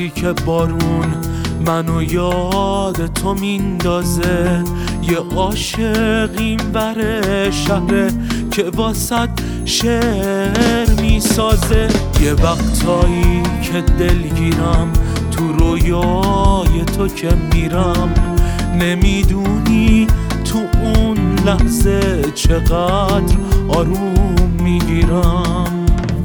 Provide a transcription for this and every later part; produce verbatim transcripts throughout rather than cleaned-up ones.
وقتی که بارون منو یاد تو میندازه، یه عاشق این بره شهره که واسد شعر میسازه. یه وقتایی که دلگیرم تو رویای تو که میرم، نمیدونی تو اون لحظه چقدر آروم میگیرم.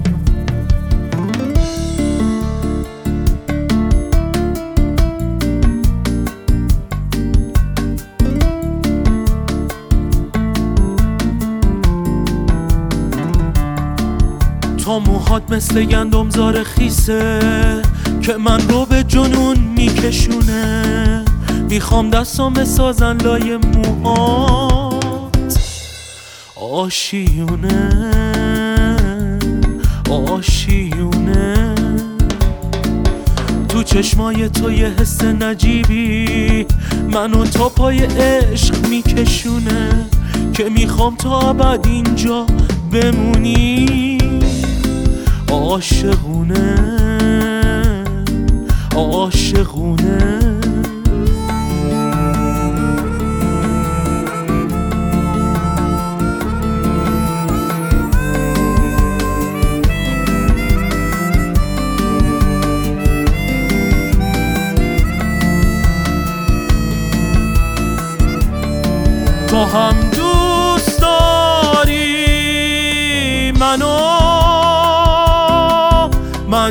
تو موهات مثل گندمزار خیسه که من رو به جنون میکشونه، میخوام دستام بسازن لای موهات آشیونه آشیونه. تو چشمای تو یه حس نجیبی منو تا پای عشق میکشونه، که میخوام تا ابد اینجا بمونی. عاشقونه عاشقونه. تو هم دوست داری منو، من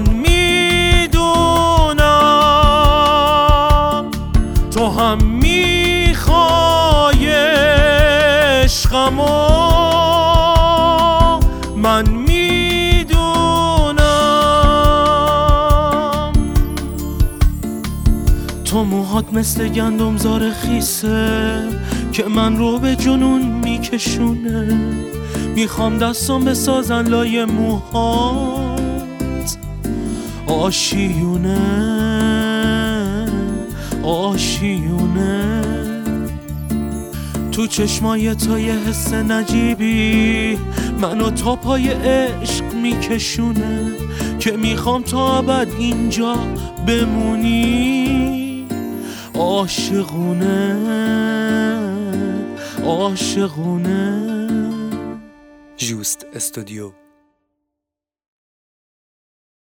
میدونم تو هم میخوای عشقمو، من میدونم. تو موهات مثل گندمزار خیسه که من رو به جنون میکشونه، میخوام دستام بسازن لای موهات آشیونه آشیونه. تو چشمای تو یه حس نجیبی منو تا پای عشق میکشونه، که میخوام تا ابد اینجا بمونی. عاشقونه عاشقونه. جوست استودیو.